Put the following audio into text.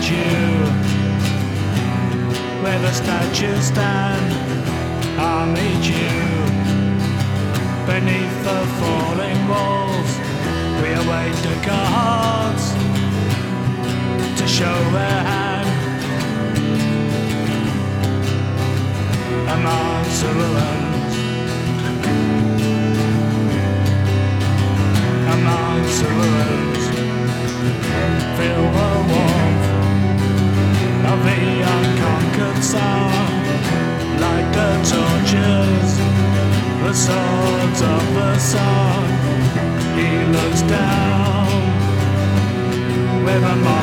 you. Where the statues stand, I'll meet you. Beneath the falling walls, we await the gods to show their hand amongst the ruins, amongst the ruins. Feel the warmth of the unconquered sun, like the torches, the swords of the sun. He looks down with a